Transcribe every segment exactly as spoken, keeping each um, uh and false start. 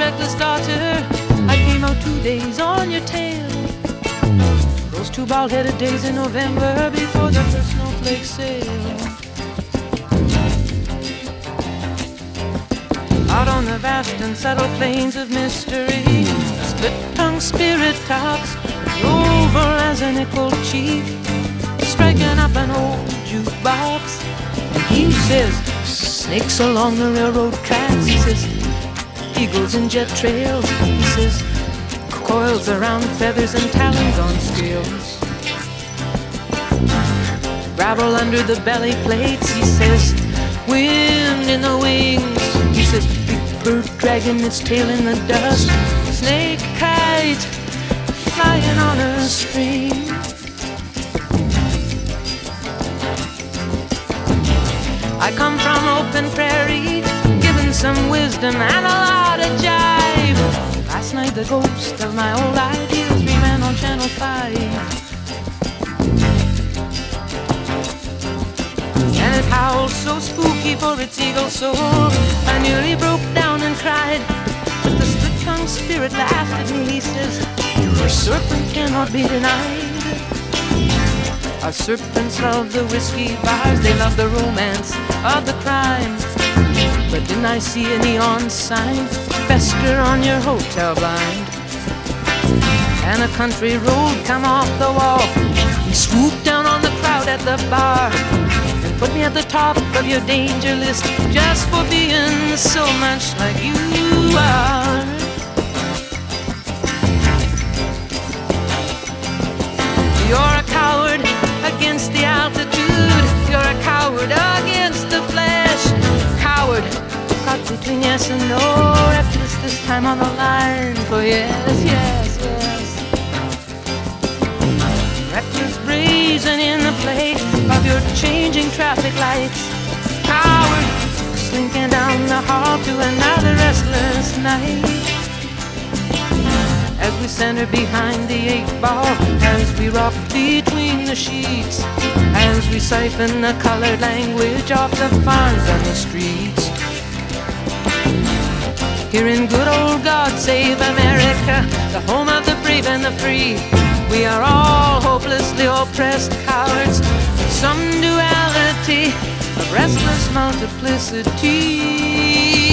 reckless daughter, I came out two days on your tail. Those two bald-headed days in November before the first snowflake sail. Out on the vast and subtle plains of mystery, a split-tongued spirit talks over as an equal chief, striking up an old jukebox. And he says, snakes along the railroad tracks. He says, eagles in jet trails. He says, coils around feathers and talons on scales. Gravel under the belly plates. He says, wind in the wings. He says, big bird dragging its tail in the dust. Snake kite flying on a string. I come from open prairie, given some wisdom and a lot of jive. Last night the ghost of my old ideals ran on Channel five. And it howled so spooky for its eagle soul, I nearly broke down and cried. But the split-tongued spirit laughed at me. He says, your serpent cannot be denied. Our serpents love the whiskey bars, they love the romance of the crime. But didn't I see a neon sign fester on your hotel blind? And a country road come off the wall and swoop down on the crowd at the bar and put me at the top of your danger list just for being so much like you are. You're a coward against the altitude. You're a coward against the flesh. Coward, caught between yes and no. Reckless this time on the line for yes, yes, yes. Reckless brazen in the play of your changing traffic lights. Coward, slinking down the hall to another restless night. As we center behind the eight ball, as we rock between the sheets, as we siphon the colored language off the farms and the streets. Here in good old God Save America, the home of the brave and the free, we are all hopelessly oppressed cowards, some duality of restless multiplicity.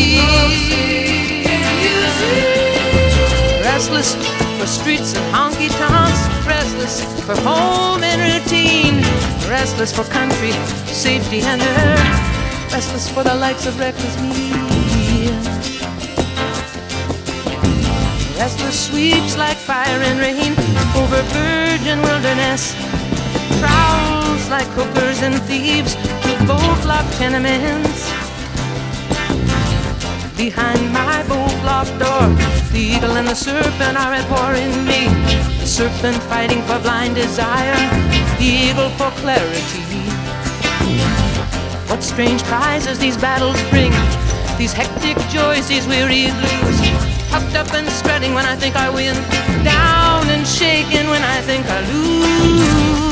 Restless for streets and honky-tonks, restless for home and routine, restless for country, safety and earth, restless for the likes of reckless me. Restless sweeps like fire and rain over virgin wilderness, prowls like hookers and thieves to bolt-locked tenements. Behind my bolt-locked door, the eagle and the serpent are at war in me. The serpent fighting for blind desire, the eagle for clarity. What strange prizes these battles bring, these hectic joys, these weary blues. Puffed up and strutting when I think I win, down and shaking when I think I lose.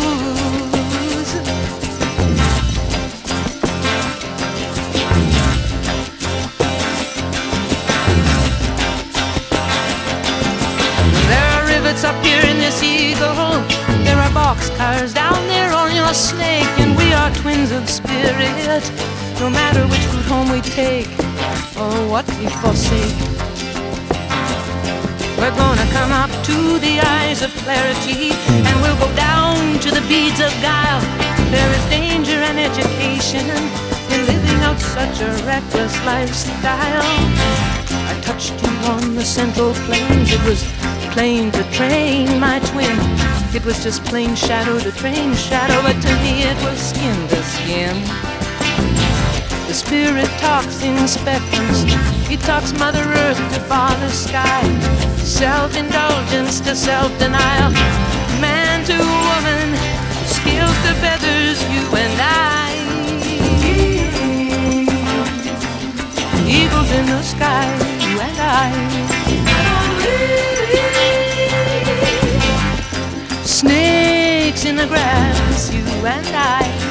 Up here in this eagle, there are boxcars down there on your snake, and we are twins of spirit, no matter which route home we take or what we forsake. We're gonna come up to the eyes of clarity, and we'll go down to the beads of guile. There is danger and education in living out such a reckless lifestyle. I touched you on the central plains, it was plain to train my twin. It was just plain shadow to train shadow, but to me it was skin to skin. The spirit talks in spectrums, he talks Mother Earth to Father Sky, self-indulgence to self-denial, man to woman, scales to feathers, you and I. Eagles in the sky, you and I. Snakes in the grass, you and I.